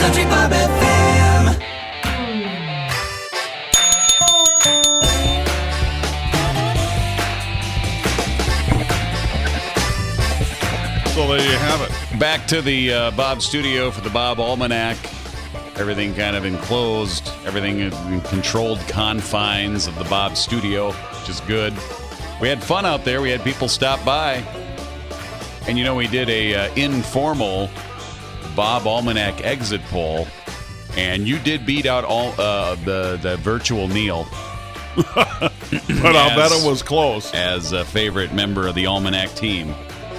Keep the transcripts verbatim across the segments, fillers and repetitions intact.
Country Bob F M. So there you have it. Back to the uh, Bob studio for the Bob Almanac. Everything kind of enclosed, everything in controlled confines of the Bob studio, which is good. We had fun out there. We had people stop by. And, you know, we did a uh, informal Bob Almanac exit poll. And you did beat out all uh, the, the virtual Neil. But I'll bet it was close. As a favorite member of the Almanac team.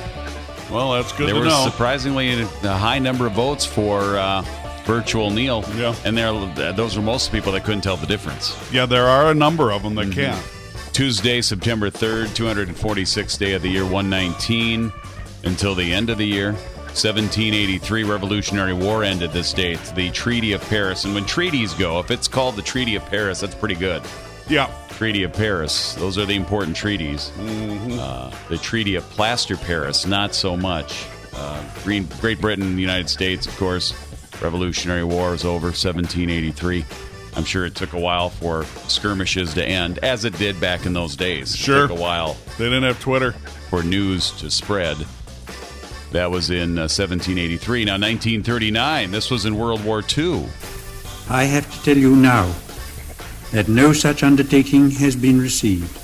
Well, that's good there to was know. surprisingly a high number of votes for uh, virtual Neil. Yeah. And there, those were most people that couldn't tell the difference. Yeah, there are a number of them that Mm-hmm. can't. Tuesday, September third, two hundred forty-sixth day of the year, one nineteen, until the end of the year. seventeen eighty-three, Revolutionary War ended this date, the Treaty of Paris. And when treaties go, if it's called the Treaty of Paris, that's pretty good. Yeah. Treaty of Paris, those are the important treaties. Mm-hmm. Uh, the Treaty of Plaster Paris, not so much. Uh, Green, Great Britain, United States, of course. Revolutionary War is over, seventeen eighty-three. I'm sure it took a while for skirmishes to end, as it did back in those days. Sure. It took a while. They didn't have Twitter. For news to spread. That was in uh, seventeen eighty-three. Now, nineteen thirty-nine, this was in World War Two. I have to tell you now that no such undertaking has been received,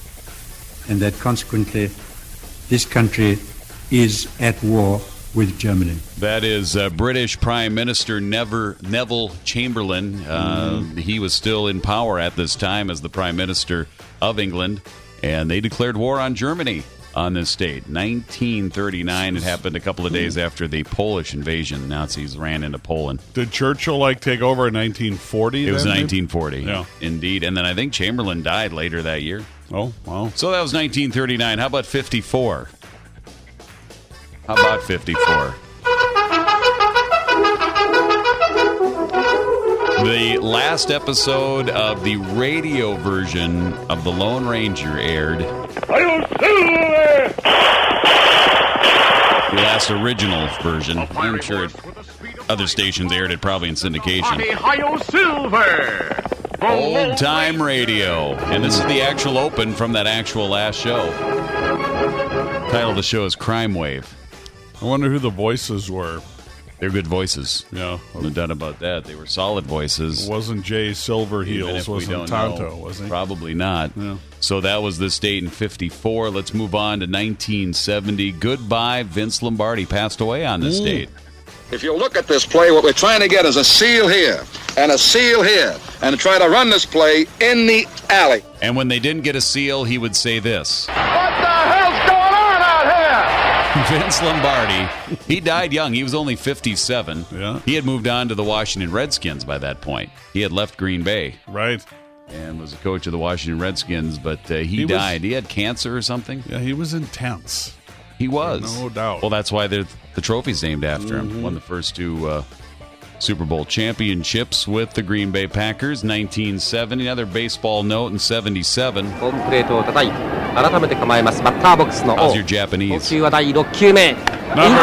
and that consequently this country is at war with Germany. That is uh, British Prime Minister Never, Neville Chamberlain. Uh, mm. He was still in power at this time as the Prime Minister of England, and they declared war on Germany on this date. nineteen thirty-nine. It happened a couple of days after the Polish invasion. Nazis ran into Poland. Did Churchill, like, take over in nineteen forty? It was then, nineteen forty. Yeah. Indeed. And then I think Chamberlain died later that year. Oh, wow. So that was nineteen thirty-nine. How about fifty-four? How about fifty-four? The last episode of the radio version of The Lone Ranger aired. The last original version. I'm sure other stations aired it probably in syndication. Old time radio. And this is the actual open from that actual last show. The title of the show is Crime Wave. I wonder who the voices were. They're good voices. Yeah. No doubt about that. They were solid voices. It wasn't Jay Silverheels, wasn't Tonto, know. was he? Probably not. Yeah. So that was this date in fifty-four. Let's move on to nineteen seventy. Goodbye, Vince Lombardi passed away on this Ooh. date. If you look at this play, what we're trying to get is a seal here and a seal here and try to run this play in the alley. And when they didn't get a seal, he would say this. What the hell's going on out here? Vince Lombardi, he died young. He was only fifty-seven. Yeah. He had moved on to the Washington Redskins by that point. He had left Green Bay. Right. And was a coach of the Washington Redskins, but uh, he, He was- died. He had cancer or something. Yeah, he was intense. He was. No doubt. Well, that's why the trophy's named after him. Won the first two uh, Super Bowl championships with the Green Bay Packers. nineteen seventy. Another baseball note in seventy-seven. ホームプレートを叩いて改めて構えますバッターボックスの How's 王 your Japanese? 投球は第ろっ球目インコース来ましたホームラン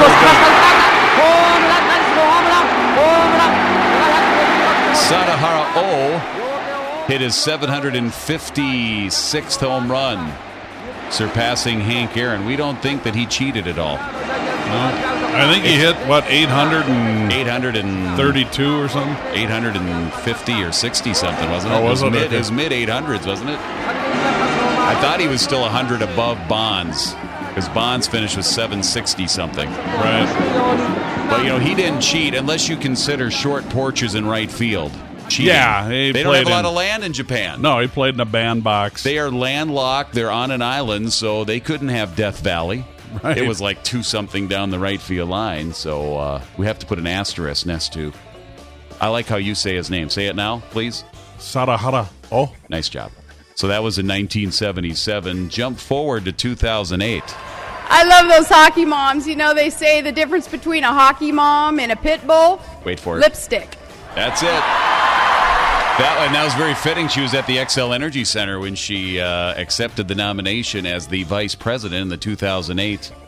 ナイスのホームランホームラン Sadahara O hit his seven hundred fifty-sixth home run, surpassing Hank Aaron. We don't think that he cheated at all. I think he hit, what, eight hundred thirty-two eight hundred or something? eight hundred fifty or sixty something, wasn't it? Oh, was it it? was mid, Okay. it was mid eight hundreds, wasn't it? I thought he was still one hundred above Bonds, because Bonds finished with seven sixty something. Right. But, you know, he didn't cheat unless you consider short porches in right field. Cheating. Yeah, he they don't have played a lot in- of land in Japan. No, he played in a bandbox. They are landlocked. They're on an island, so they couldn't have Death Valley. Right. It was like two something down the right field line, so uh, we have to put an asterisk next to. I like how you say his name. Say it now, please. Sadahara. Oh. Nice job. So that was in nineteen seventy-seven. Jump forward to two thousand eight. I love those hockey moms. You know, they say the difference between a hockey mom and a pit bull? Wait for it. Lipstick. That's it. That, and that was very fitting. She was at the Xcel Energy Center when she uh, accepted the nomination as the vice president in the two thousand eight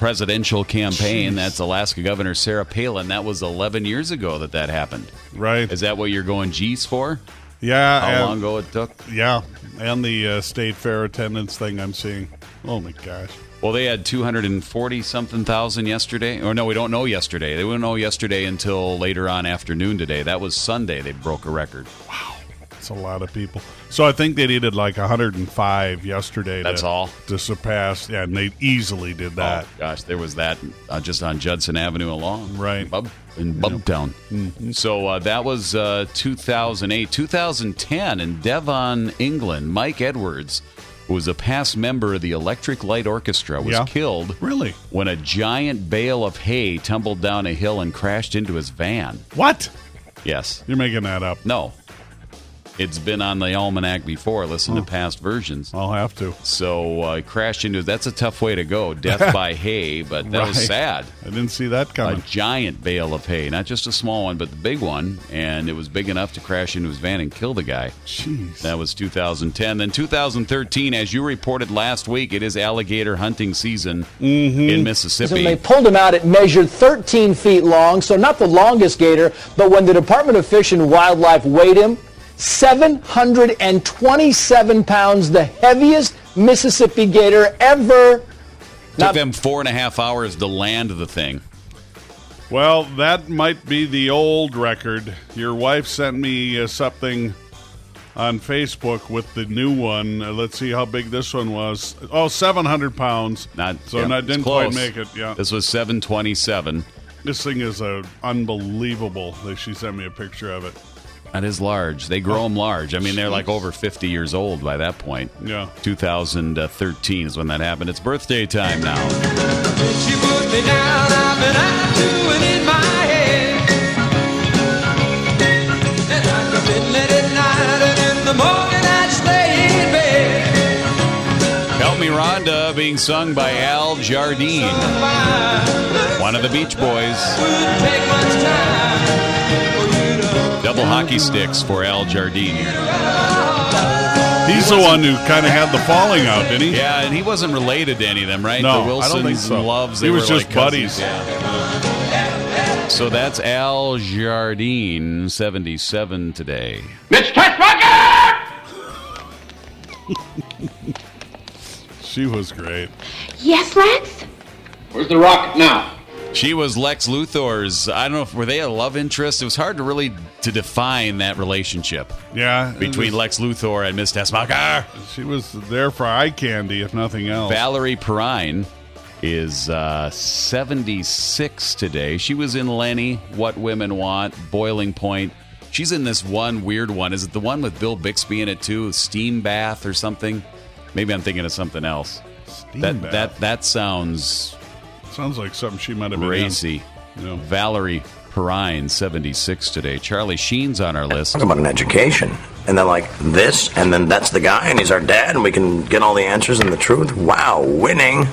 presidential campaign. Jeez. That's Alaska Governor Sarah Palin. That was eleven years ago that that happened. Right. Is that what you're going G's for? Yeah. How and, long ago it took? Yeah. And the uh, state fair attendance thing I'm seeing. Oh, my gosh. Well, they had two hundred forty-something thousand yesterday. Or no, we don't know yesterday. They wouldn't know yesterday until later on afternoon today. That was Sunday. They broke a record. Wow. That's a lot of people. So I think they needed like one hundred five yesterday. That's to, all? To surpass. Yeah, and they easily did that. Oh, gosh, there was that uh, just on Judson Avenue alone. Right. Bub, in Bubtown. Mm-hmm. So uh, that was uh, two thousand eight. two thousand ten in Devon, England, Mike Edwards, who was a past member of the Electric Light Orchestra, was Yeah. killed Really? when a giant bale of hay tumbled down a hill and crashed into his van. What? Yes. You're making that up. No. It's been on the almanac before. Listen Oh. to past versions. I'll have to. So uh, crashed into. That's a tough way to go. Death by hay, but that was Right. sad. I didn't see that A coming. giant bale of hay, not just a small one, but the big one, and it was big enough to crash into his van and kill the guy. Jeez. That was two thousand ten. Then two thousand thirteen, as you reported last week, it is alligator hunting season Mm-hmm. in When Mississippi. they pulled him out, it measured thirteen feet long, so not the longest gator, but when the Department of Fish and Wildlife weighed him, seven hundred twenty-seven pounds, the heaviest Mississippi gator ever. Took Not- them four and a half hours to land the thing. Well, that might be the old record. Your wife sent me uh, something on Facebook with the new one. Uh, let's see how big this one was. Oh, seven hundred pounds. Not so yeah, not, it's didn't close. quite make it. Yeah. This was seven twenty-seven. This thing is uh, unbelievable. She sent me a picture of it. That is large. They grow them large. I mean, they're like over fifty years old by that point. Yeah. two thousand thirteen is when that happened. It's birthday time now. She put me down, I've been out doing in my head. And I come in late at night, and in the morning I stay in bed. Help Me Rhonda, being sung by Al Jardine, one of the Beach Boys. Wouldn't take much time. Double hockey sticks for Al Jardine here. He's the one who kind of had the falling out, didn't he? Yeah, and he wasn't related to any of them, right? No, the Wilsons I don't think so. and Loves, He they was were just like cousins. buddies. Yeah. So that's Al Jardine, seventy-seven today. Mitch Tessmacher! She was great. Yes, Lex? Where's the rocket now? She was Lex Luthor's, I don't know, if were they a love interest? It was hard to really to define that relationship Yeah. it between was- Lex Luthor and Miss Tessmacher. She was there for eye candy, if nothing else. Valerie Perrine is uh, seventy-six today. She was in Lenny, What Women Want, Boiling Point. She's in this one weird one. Is it the one with Bill Bixby in it too? Steam Bath or something? Maybe I'm thinking of something else. Steam that bath. that that sounds Sounds like something she might have been racy. in. Yeah. Valerie Perrine, seventy-six today. Charlie Sheen's on our list. Talk about an education. And then like this, and then that's the guy, and he's our dad, and we can get all the answers and the truth. Wow, winning.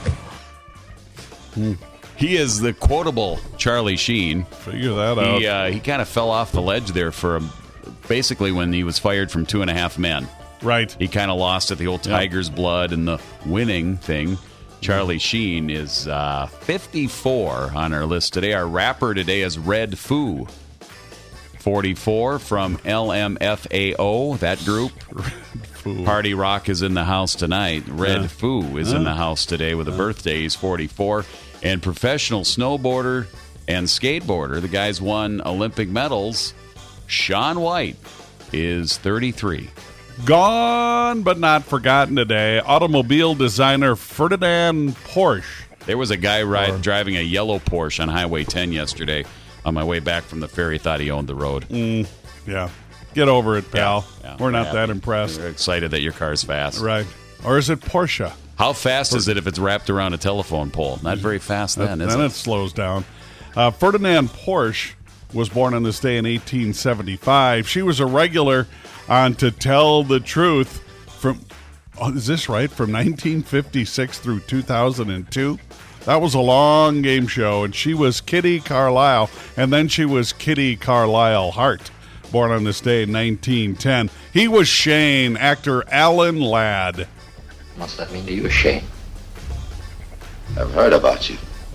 He is the quotable Charlie Sheen. Figure that out. He uh, he kind of fell off the ledge there for a, basically when he was fired from Two and a Half Men. Right. He kind of lost at the old Yep. Tiger's Blood and the winning thing. Charlie Sheen is uh, fifty-four on our list today. Our rapper today is Red Foo. forty-four from L M F A O, that group. Foo. Party Rock is in the house tonight. Red Yeah. Foo is in the house today with a birthday. He's forty-four. And professional snowboarder and skateboarder, the guy's won Olympic medals. Shaun White is thirty-three. Gone but not forgotten today. Automobile designer Ferdinand Porsche. There was a guy ride, driving a yellow Porsche on Highway ten yesterday on my way back from the ferry. Thought he owned the road. Mm, yeah. Get over it, pal. Yeah, We're not yeah. that impressed. We're excited that your car's fast. Right. Or is it Porsche? How fast is it if it's wrapped around a telephone pole? Not very fast then, Then is it it? slows down. Uh, Ferdinand Porsche was born on this day in eighteen seventy-five. She was a regular on To Tell the Truth from, oh, is this right? From nineteen fifty-six through two thousand two. That was a long game show, and she was Kitty Carlisle, and then she was Kitty Carlisle Hart, born on this day in nineteen ten. He was Shane, actor Alan Ladd. What's that mean to you, Shane? I've heard about you.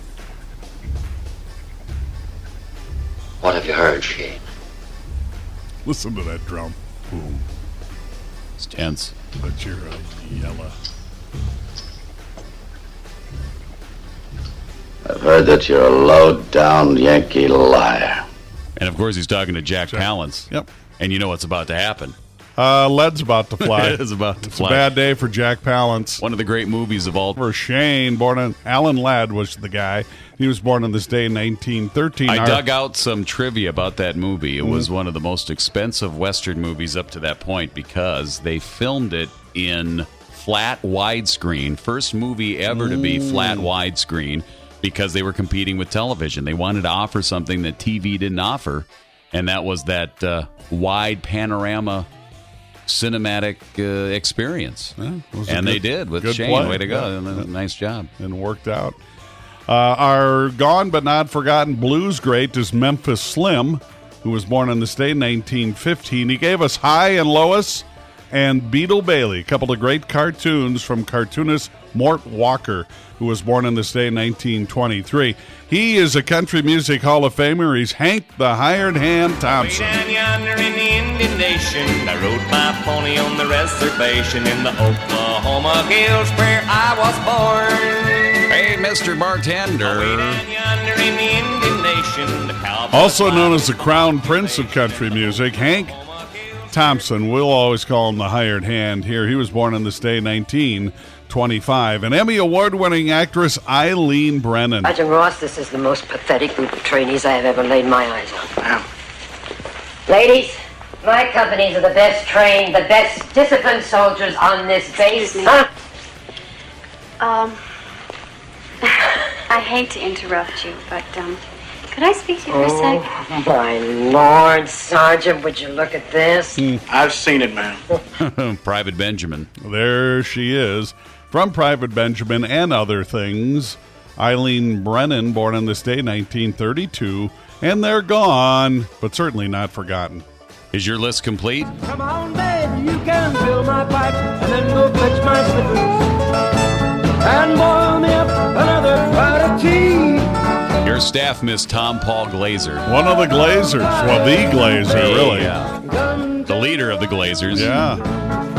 What have you heard, Shane? Listen to that drum. Boom. It's tense. But you're a yella. I've heard that you're a low-down Yankee liar. And, of course, he's talking to Jack, Jack. Palance. Yep. And you know what's about to happen. Uh, lead's about to fly. It is about to it's fly. It's a bad day for Jack Palance. One of the great movies of all. For Shane, born on Alan Ladd was the guy. He was born on this day in nineteen thirteen. I Our, dug out some trivia about that movie. It mm-hmm. was one of the most expensive Western movies up to that point because they filmed it in flat widescreen. First movie ever mm. to be flat widescreen because they were competing with television. They wanted to offer something that T V didn't offer, and that was that uh, wide panorama cinematic uh, experience. Yeah, and good, they did with Shane. Play. Way to go. Yeah. Nice job. And worked out. Uh, our gone but not forgotten blues great is Memphis Slim, who was born on this day in nineteen fifteen. He gave us High and Lois and Beetle Bailey, a couple of great cartoons from cartoonist Mort Walker, who was born on this day in nineteen twenty-three. He is a country music Hall of Famer. He's Hank the Hired Hand Thompson. Way down yonder in the Indian Nation, I rode my pony on the reservation in the Oklahoma hills where I was born. Hey, Mister Bartender. Way down yonder in the Indian Nation, the cowboys also known as the Crown Prince of Country Music, Hank Thompson. We'll always call him the hired hand here. He was born on this day, nineteen twenty-five. And Emmy Award-winning actress Eileen Brennan. Sergeant Ross, this is the most pathetic group of trainees I have ever laid my eyes on. Wow. Ladies, my companies are the best trained, the best disciplined soldiers on this base. Huh? Um, I hate to interrupt you, but, um... could I speak to you for a oh, second? My Lord, Sergeant, would you look at this? Mm. I've seen it, ma'am. Private Benjamin. There she is. From Private Benjamin and other things, Eileen Brennan, born on this day, nineteen thirty-two. And they're gone, but certainly not forgotten. Is your list complete? Come on, baby, you can fill my pipe and then go fetch my slippers and boil me up another pot of tea. Your staff missed Tom Paul Glazer. One of the Glazers. Well, the Glazer, really. Yeah. The leader of the Glazers. Yeah.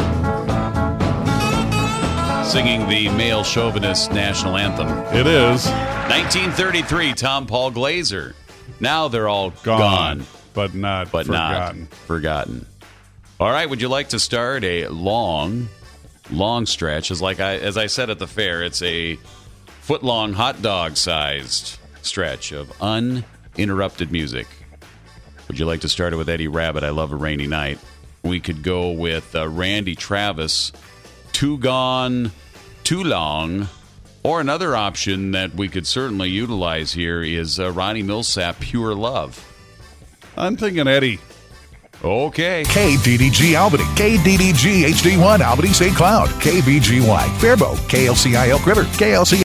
Singing the male chauvinist national anthem. It is. nineteen thirty-three, Tom Paul Glazer. Now they're all gone. gone but not but forgotten. not forgotten. All right, would you like to start a long, long stretch? As like I as I said at the fair, it's a foot-long hot dog-sized stretch of uninterrupted music. Would you like to start it with Eddie Rabbitt, I Love a Rainy Night? We could go with uh, Randy Travis, Too Gone, Too Long, or another option that we could certainly utilize here is uh, Ronnie Millsap, Pure Love. I'm thinking Eddie. Okay. K D D G Albany, K D D G H D one Albany Saint Cloud, K B G Y Faribault, K L C I Elk River, K L C